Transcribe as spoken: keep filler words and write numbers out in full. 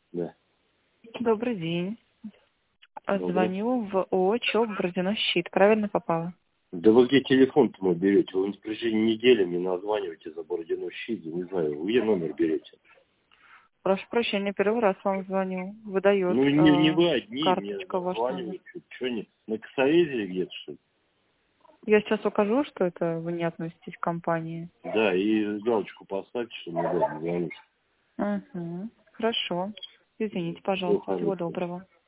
Да. Добрый день. Добрый. Звоню в ООО ЧОП «Бородиной щит». Правильно попала? Да вы где телефон-то мой берете? Вы в течение недели мне названиваете за Бородиной щит, не знаю, вы где номер берете? Прошу прощения, первый раз вам звоню. Выдает Ну, не, не э, вы одни мне карточка ваш номер. названиваете. Что не, на косовезе где-то, что ли? Я сейчас укажу, что это вы не относитесь к компании. Да, и галочку поставьте, что мне удобно звонить. Угу. Хорошо. Извините, Всего пожалуйста. Всего хорошего. доброго.